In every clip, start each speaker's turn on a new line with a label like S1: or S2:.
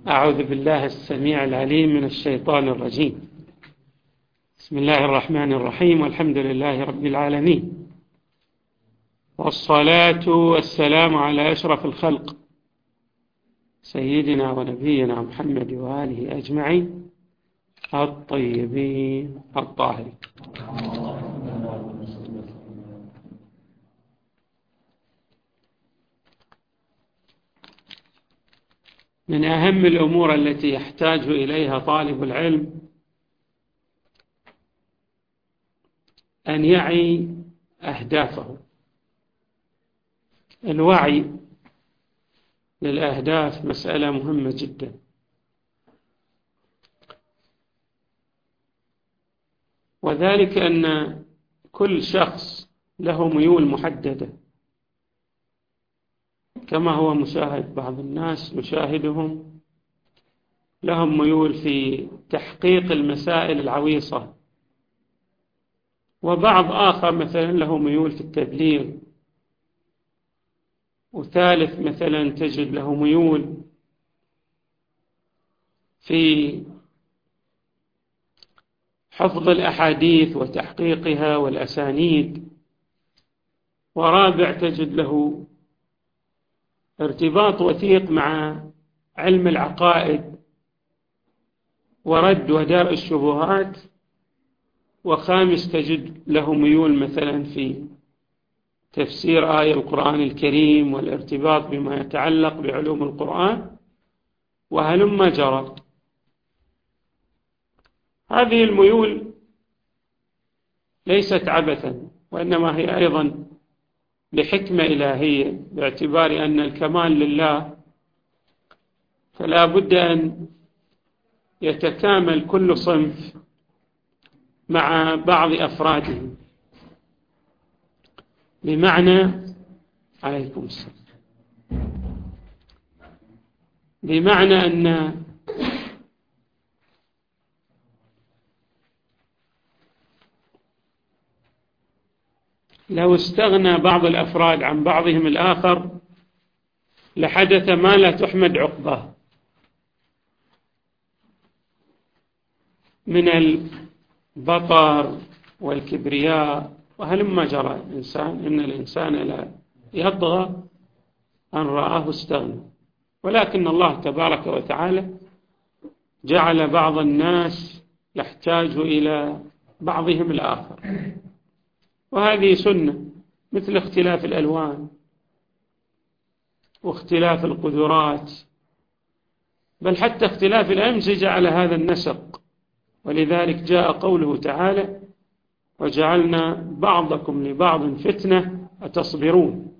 S1: أعوذ بالله السميع العليم من الشيطان الرجيم. بسم الله الرحمن الرحيم، والحمد لله رب العالمين، والصلاة والسلام على أشرف الخلق سيدنا ونبينا محمد وآله أجمعين الطيبين الطاهرين. من أهم الأمور التي يحتاج إليها طالب العلم أن يعي أهدافه. الوعي للأهداف مسألة مهمة جدا، وذلك أن كل شخص له ميول محددة، كما هو مشاهد بعض الناس نشاهدهم لهم ميول في تحقيق المسائل العويصة، وبعض آخر مثلا له ميول في التبليغ، وثالث مثلا تجد له ميول في حفظ الأحاديث وتحقيقها والأسانيد، ورابع تجد له ارتباط وثيق مع علم العقائد ورد ودرء الشبهات، وخامس تجد له ميول مثلا في تفسير آية القرآن الكريم والارتباط بما يتعلق بعلوم القرآن، وهلم جرى. هذه الميول ليست عبثا، وإنما هي أيضا لحكمة إلهية، باعتبار أن الكمال لله، فلا بد أن يتكامل كل صنف مع بعض أفراده، بمعنى أن لو استغنى بعض الأفراد عن بعضهم الآخر لحدث ما لا تحمد عقباه من البطر والكبرياء، وهلما جرى الإنسان. إن الإنسان لا يطغى أن رآه استغنى، ولكن الله تبارك وتعالى جعل بعض الناس يحتاج إلى بعضهم الآخر، وهذه سنة، مثل اختلاف الألوان واختلاف القدرات، بل حتى اختلاف الأمزجة على هذا النسق. ولذلك جاء قوله تعالى: وجعلنا بعضكم لبعض فتنة أتصبرون.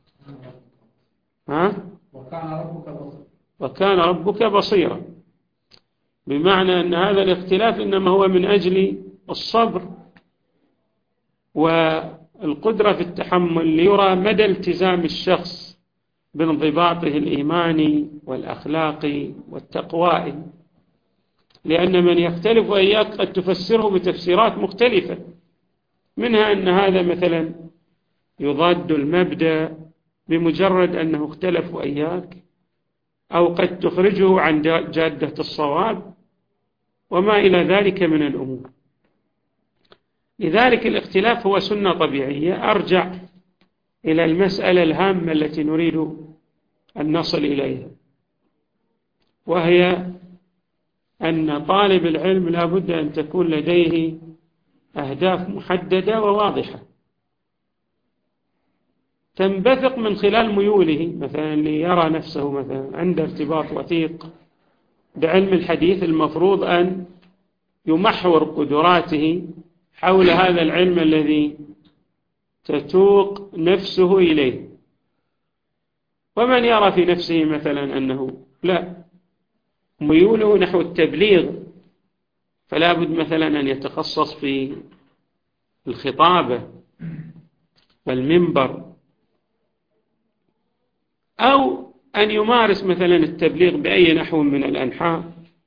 S1: وكان ربك بصيرا، بمعنى أن هذا الاختلاف إنما هو من أجل الصبر والقدرة في التحمل، ليرى مدى التزام الشخص بانضباطه الإيماني والأخلاقي والتقوائي، لأن من يختلف وإياك قد تفسره بتفسيرات مختلفة، منها أن هذا مثلا يضاد المبدأ بمجرد أنه اختلف وإياك، أو قد تخرجه عن جادة الصواب، وما إلى ذلك من الأمور. لذلك الاختلاف هو سنة طبيعية. أرجع إلى المسألة الهامة التي نريد أن نصل إليها، وهي أن طالب العلم لا بد أن تكون لديه أهداف محددة وواضحة، تنبثق من خلال ميوله. مثلا ليرى نفسه مثلا عند ارتباط وثيق بعلم الحديث، المفروض أن يمحور قدراته حول هذا العلم الذي تتوق نفسه إليه. ومن يرى في نفسه مثلا أنه لا، ميوله نحو التبليغ، فلا بد مثلا أن يتخصص في الخطابة والمنبر، أو أن يمارس مثلا التبليغ بأي نحو من الأنحاء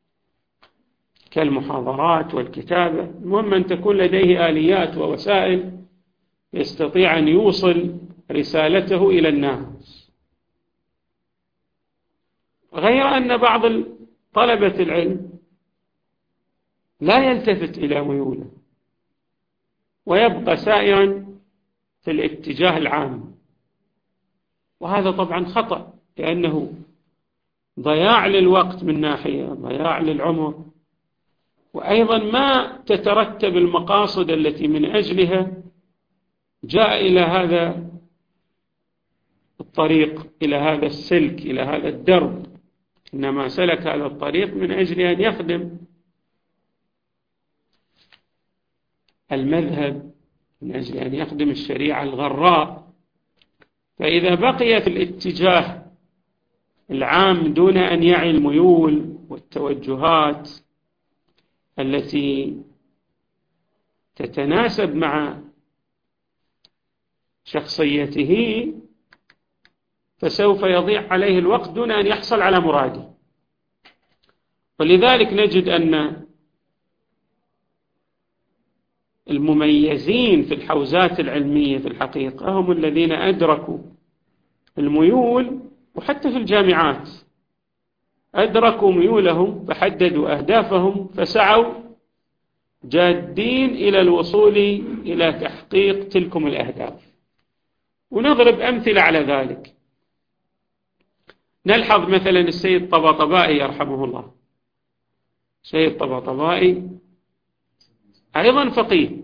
S1: كالمحاضرات والكتابة. المهم أن تكون لديه آليات ووسائل يستطيع أن يوصل رسالته إلى الناس. غير أن بعض طلبة العلم لا يلتفت إلى ميوله ويبقى سائرا في الاتجاه العام، وهذا طبعا خطأ، لأنه ضياع للوقت من ناحية، ضياع للعمر، وأيضا ما تترتب المقاصد التي من أجلها جاء إلى هذا الطريق، إلى هذا السلك، إلى هذا الدرب. إنما سلك هذا الطريق من أجل أن يخدم المذهب، من أجل أن يخدم الشريعة الغراء. فإذا بقي في الاتجاه العام دون أن يعي الميول والتوجهات التي تتناسب مع شخصيته، فسوف يضيع عليه الوقت دون أن يحصل على مراده. ولذلك نجد أن المميزين في الحوزات العلمية في الحقيقة هم الذين أدركوا الميول، وحتى في الجامعات أدركوا ميولهم فحددوا أهدافهم فسعوا جادين إلى الوصول إلى تحقيق تلكم الأهداف. ونضرب أمثلة على ذلك. نلحظ مثلا السيد طباطبائي يرحمه الله. السيد طباطبائي أيضا فقيه،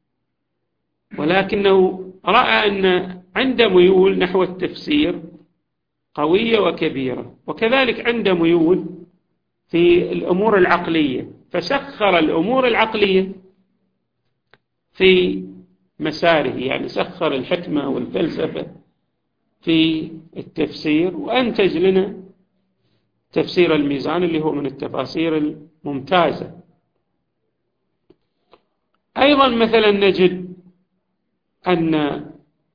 S1: ولكنه رأى أن عنده ميول نحو التفسير قوية وكبيرة، وكذلك عنده ميول في الأمور العقلية، فسخر الأمور العقلية في مساره، يعني سخر الحكمة والفلسفة في التفسير، وأنتج لنا تفسير الميزان اللي هو من التفاسير الممتازة. أيضا مثلا نجد أن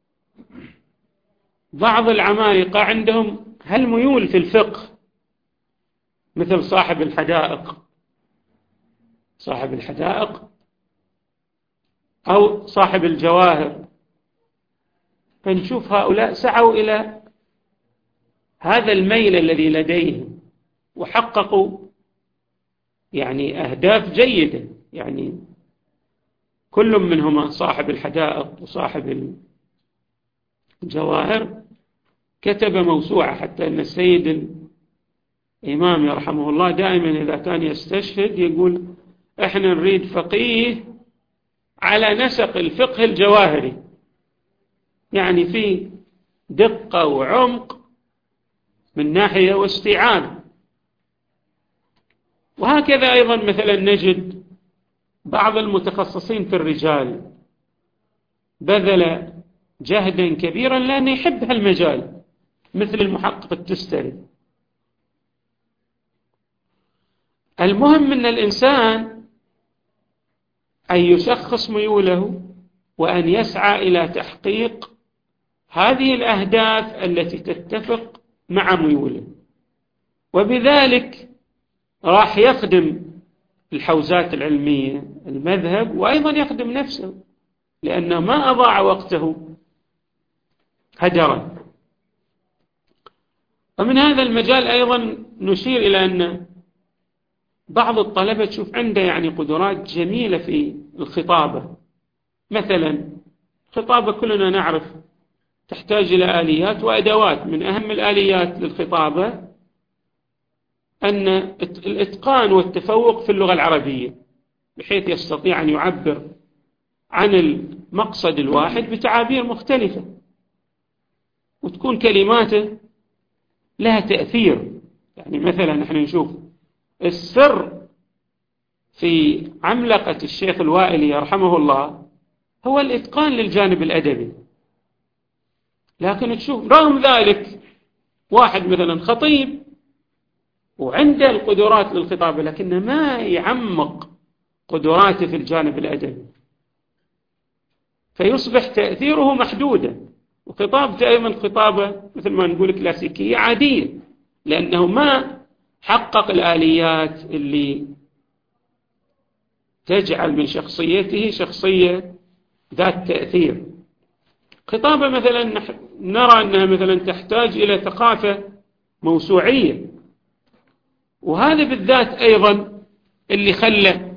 S1: بعض العمالقة عندهم هالميول في الفقه، مثل صاحب الحدائق أو صاحب الجواهر. فنشوف هؤلاء سعوا إلى هذا الميل الذي لديهم وحققوا يعني أهداف جيدة. يعني كل منهما صاحب الحدائق وصاحب الجواهر كتب موسوعة، حتى أن السيد الإمام يرحمه الله دائما إذا كان يستشهد يقول إحنا نريد فقيه على نسق الفقه الجواهري، يعني في دقة وعمق من ناحية واستيعاب. وهكذا أيضا مثلا نجد بعض المتخصصين في الرجال بذل جهدا كبيرا لأنه يحب هالمجال، مثل المحقق التستري. المهم أن الإنسان أن يشخص ميوله وأن يسعى إلى تحقيق هذه الأهداف التي تتفق مع ميوله، وبذلك راح يخدم الحوزات العلمية المذهب، وأيضا يخدم نفسه، لأنه ما أضاع وقته هدرا. ومن هذا المجال أيضا نشير إلى أن بعض الطلبة تشوف عنده يعني قدرات جميلة في الخطابة. مثلا خطابة كلنا نعرف تحتاج إلى آليات وأدوات. من أهم الآليات للخطابة أن الإتقان والتفوق في اللغة العربية، بحيث يستطيع أن يعبر عن المقصد الواحد بتعابير مختلفة، وتكون كلماته لها تأثير. يعني مثلا نحن نشوف السر في عملقة الشيخ الوائلي يرحمه الله هو الإتقان للجانب الأدبي، لكن تشوف رغم ذلك واحد مثلا خطيب وعنده القدرات للخطابة، لكنه ما يعمق قدراته في الجانب الأدبي، فيصبح تأثيره محدودا، وخطابته أيضا خطابة مثل ما نقول كلاسيكية عادية، لأنه ما حقق الآليات اللي تجعل من شخصيته شخصية ذات تأثير. خطابة مثلا نرى أنها مثلا تحتاج إلى ثقافة موسوعية، وهذا بالذات أيضا اللي خلى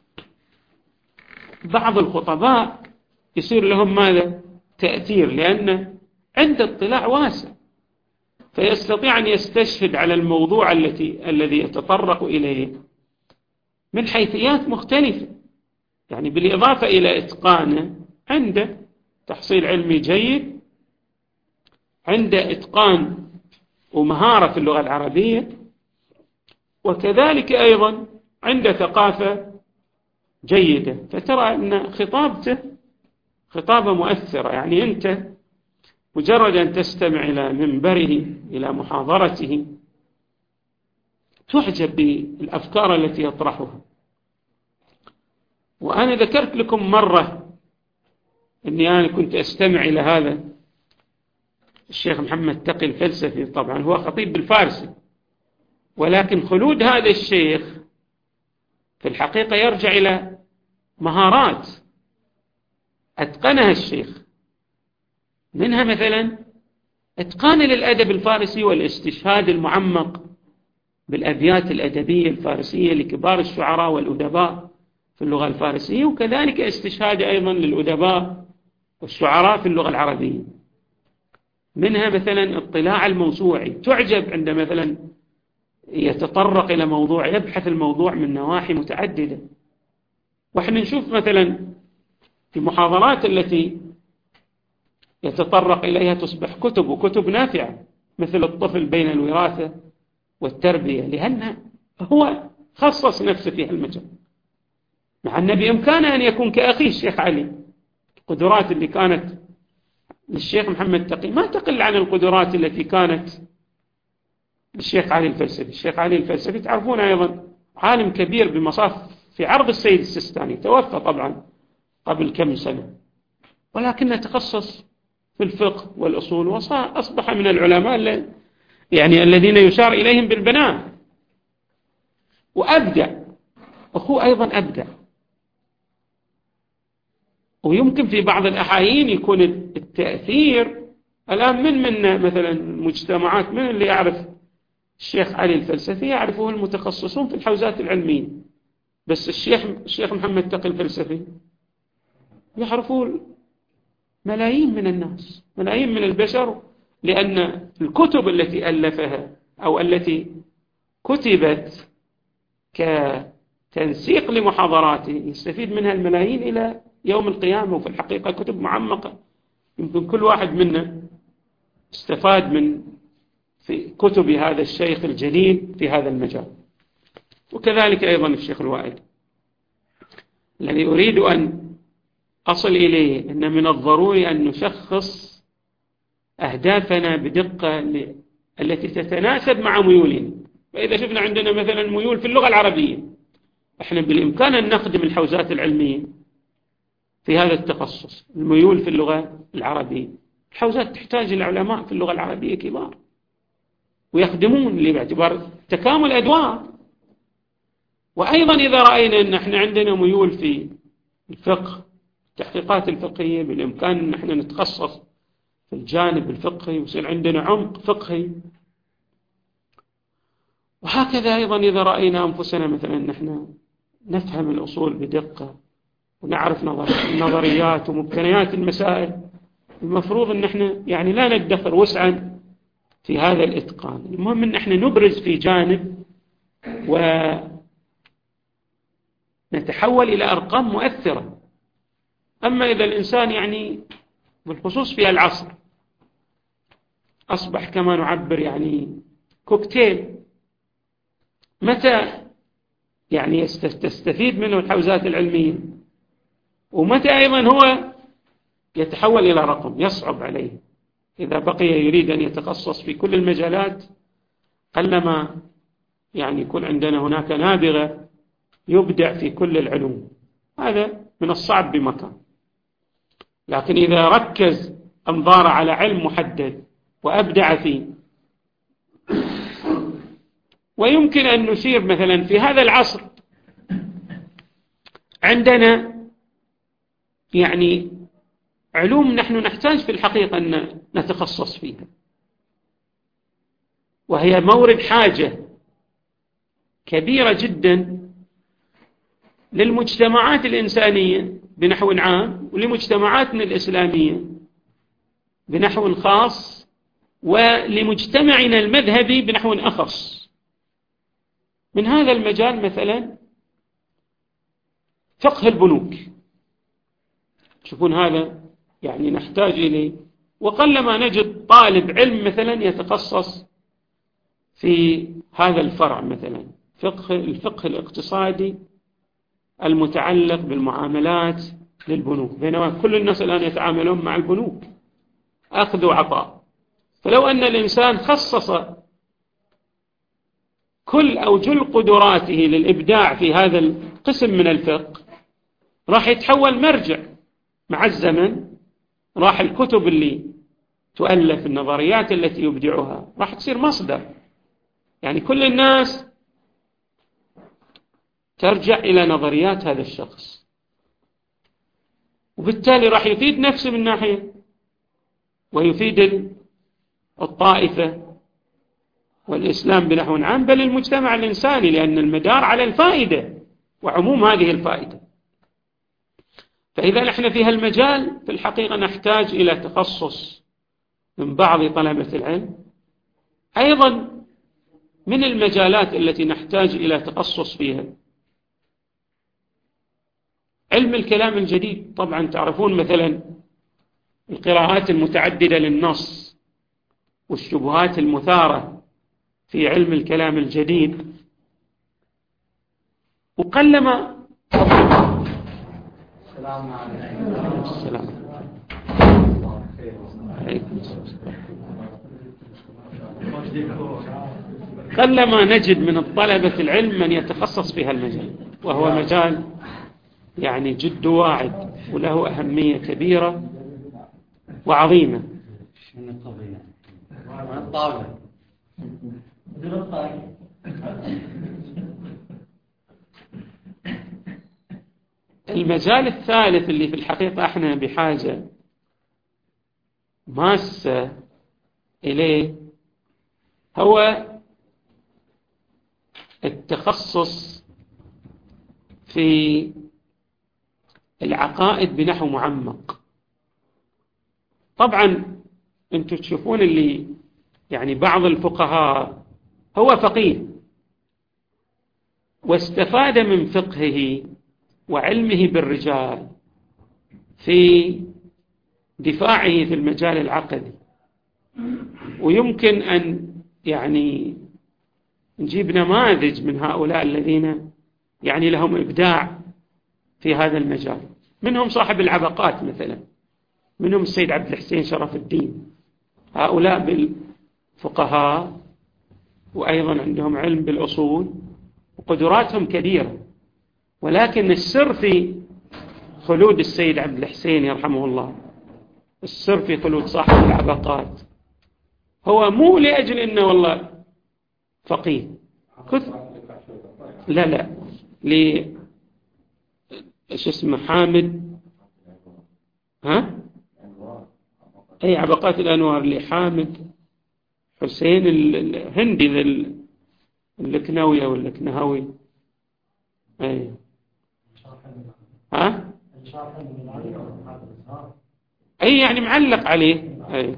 S1: بعض الخطباء يصير لهم ماذا؟ تأثير، لأنه عنده اطلاع واسع، فيستطيع أن يستشهد على الموضوع الذي يتطرق إليه من حيثيات مختلفة، يعني بالإضافة إلى إتقانه عنده تحصيل علمي جيد، عنده إتقان ومهارة في اللغة العربية، وكذلك أيضا عنده ثقافة جيدة، فترى أن خطابته خطابة مؤثرة. يعني أنت مجرد أن تستمع إلى منبره، إلى محاضرته، تعجب بالأفكار التي يطرحها. وأنا ذكرت لكم مرة أني أنا كنت أستمع إلى هذا الشيخ محمد تقي الفلسفي، طبعا هو خطيب بالفارسي، ولكن خلود هذا الشيخ في الحقيقة يرجع إلى مهارات أتقنها الشيخ، منها مثلا إتقان للأدب الفارسي والاستشهاد المعمق بالأبيات الأدبية الفارسية لكبار الشعراء والأدباء في اللغة الفارسية، وكذلك استشهاد أيضا للأدباء والشعراء في اللغة العربية. منها مثلا اطلاع الموسوعي، تعجب عند مثلا يتطرق إلى موضوع، يبحث الموضوع من نواحي متعددة. وإحنا نشوف مثلا في محاضرات التي يتطرق إليها تصبح كتب، وكتب نافعة، مثل الطفل بين الوراثة والتربية، لأن هو خصص نفسه في المجال، مع أن بإمكانه أن يكون كأخيه الشيخ علي. القدرات اللي كانت للشيخ محمد تقي ما تقل عن القدرات التي كانت للشيخ علي الفلسفي. الشيخ علي الفلسفي تعرفون أيضا عالم كبير بمصاف في عرض السيد السيستاني، توفى طبعا قبل كم سنة، ولكنه تخصص في الفقه والأصول، وأصبح من العلماء يعني الذين يشار إليهم بالبنان، وأبدع. أخوه أيضا أبدع، ويمكن في بعض الأحايين يكون التأثير الآن من مثلا مجتمعات، من اللي يعرف الشيخ علي الفلسفي يعرفه المتخصصون في الحوزات العلمية، بس الشيخ محمد تقي الفلسفي يعرفوه ملايين من الناس، ملايين من البشر، لأن الكتب التي ألفها أو التي كتبت كتنسيق لمحاضراته يستفيد منها الملايين إلى يوم القيامة. وفي الحقيقة كتب معمقة، يمكن كل واحد منا استفاد من في كتب هذا الشيخ الجليل في هذا المجال. وكذلك أيضا الشيخ الوائل. الذي أريد أن أصل إليه أن من الضروري أن نشخص أهدافنا بدقة التي تتناسب مع ميولنا. فإذا شفنا عندنا مثلا ميول في اللغة العربية، إحنا بالإمكان أن نخدم الحوزات العلمية في هذا التخصص. الميول في اللغة العربية، الحوزات تحتاج إلى علماء في اللغة العربية كبار ويخدمون باعتبار تكامل أدوار. وأيضا إذا رأينا أن احنا عندنا ميول في الفقه، التحقيقات الفقهية، بالإمكان أن احنا نتخصص في الجانب الفقهي ويصير عندنا عمق فقهي. وهكذا أيضا إذا رأينا أنفسنا مثلا نحن نفهم الأصول بدقة ونعرف النظريات ومبتنيات المسائل، المفروض أن احنا يعني لا ندخر وسعا في هذا الإتقان. المهم أن احنا نبرز في جانب ونتحول إلى أرقام مؤثرة. أما إذا الإنسان يعني بالخصوص في العصر أصبح كما نعبر يعني كوكتيل، متى يعني تستفيد منه الحوزات العلمية، ومتى أيضا هو يتحول إلى رقم يصعب عليه. إذا بقي يريد أن يتخصص في كل المجالات قلما يعني يكون عندنا هناك نابغة يبدع في كل العلوم، هذا من الصعب بمكان. لكن إذا ركز أنظاره على علم محدد وأبدع فيه، ويمكن أن نشير مثلا في هذا العصر عندنا يعني علوم نحن نحتاج في الحقيقة أن نتخصص فيها، وهي مورد حاجة كبيرة جدا للمجتمعات الإنسانية بنحو عام، ولمجتمعاتنا الإسلامية بنحو خاص، ولمجتمعنا المذهبي بنحو أخص. من هذا المجال مثلا فقه البنوك، تشوفون هذا يعني نحتاج إليه، وقلما نجد طالب علم مثلا يتخصص في هذا الفرع، مثلا الفقه الاقتصادي المتعلق بالمعاملات للبنوك، بينما كل الناس الآن يتعاملون مع البنوك أخذ وعطاء. فلو أن الإنسان خصص كل أو جل قدراته للإبداع في هذا القسم من الفقه، راح يتحول مرجع مع الزمن. راح الكتب اللي تؤلف، النظريات التي يبدعها، راح تصير مصدر، يعني كل الناس ترجع إلى نظريات هذا الشخص، وبالتالي راح يفيد نفسه من ناحية، ويفيد الطائفة والإسلام بنحو عام، بل المجتمع الإنساني، لأن المدار على الفائدة وعموم هذه الفائدة. فإذا نحن في هالمجال في الحقيقة نحتاج إلى تخصص من بعض طلبة العلم. أيضا من المجالات التي نحتاج إلى تخصص فيها علم الكلام الجديد. طبعا تعرفون مثلا القراءات المتعددة للنص والشبهات المثارة في علم الكلام الجديد، وقلما قلما نجد من الطلبة العلم من يتخصص في هالمجال، وهو مجال يعني جد واعد وله أهمية كبيرة وعظيمة. المجال الثالث اللي في الحقيقة احنا بحاجة ماسة إليه هو التخصص في العقائد بنحو معمق. طبعا انتم تشوفون اللي يعني بعض الفقهاء هو فقيه واستفاد من فقهه وعلمه بالرجال في دفاعه في المجال العقدي، ويمكن أن يعني نجيب نماذج من هؤلاء الذين يعني لهم إبداع في هذا المجال. منهم صاحب العبقات مثلا، منهم السيد عبد الحسين شرف الدين. هؤلاء بالفقهاء وأيضا عندهم علم بالأصول وقدراتهم كبيرة، ولكن السر في خلود السيد عبد الحسين يرحمه الله، السر في خلود صاحب العبقات هو مو لأجل إنه والله فقيه لا ايش اسمه حامد اي عبقات الانوار لحامد حسين الهندي الكنوي او الكنهوي. اي اي يعني معلق عليه. اي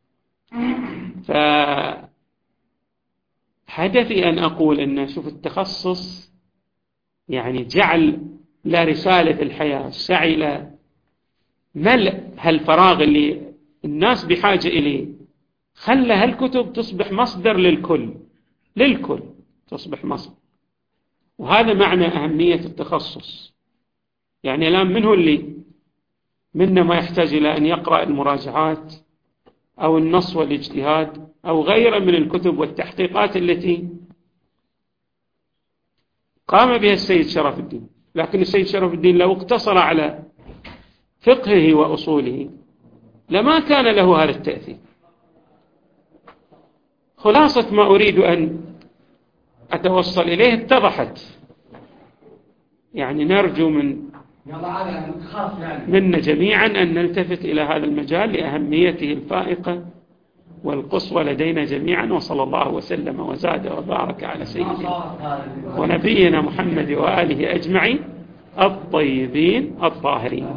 S1: فهدفي ان اقول ان شوف التخصص يعني جعل لا رسالة في الحياة، السعي إلى ملء هالفراغ اللي الناس بحاجة إليه، خلى هالكتب تصبح مصدر للكل تصبح مصدر. وهذا معنى أهمية التخصص. يعني الآن منه اللي منا ما يحتاج إلى أن يقرأ المراجعات أو النص والاجتهاد أو غيره من الكتب والتحقيقات التي قام بها السيد شرف الدين، لكن السيد شرف الدين لو اقتصر على فقهه وأصوله لما كان له هذا التأثير. خلاصة ما أريد أن أتوصل إليه اتضحت. يعني نرجو منا جميعا أن نلتفت إلى هذا المجال لأهميته الفائقة والقصوى لدينا جميعا. وصلى الله وسلم وزاد وبارك على سيدنا ونبينا محمد وآله أجمعين الطيبين الطاهرين.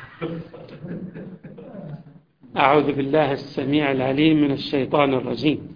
S1: أعوذ بالله السميع العليم من الشيطان الرجيم.